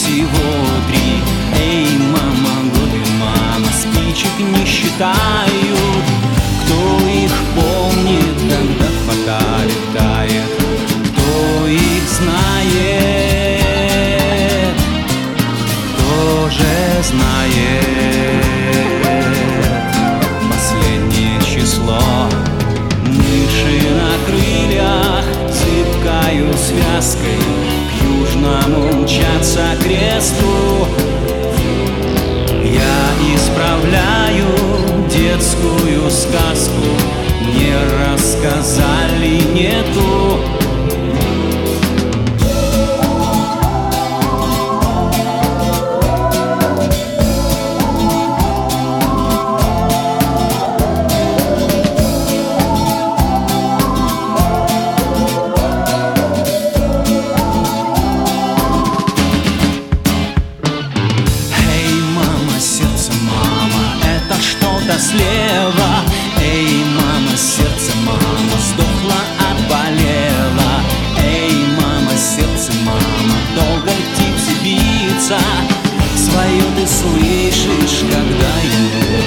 всего три. Эй, мама, годы, мама, спичек не считают. Кто их помнит, когда фата летает? Кто их знает? Кто же знает? Последнее число. Мыши на крыльях цепкою связкой к южному мчатся кресту. Я исправляю детскую сказку, мне рассказали не ту. Слева, эй, мама, сердце, мама, сдохла, отболела. Эй, мама, сердце, мама, долго птице биться. Свое ты слышишь, когда ему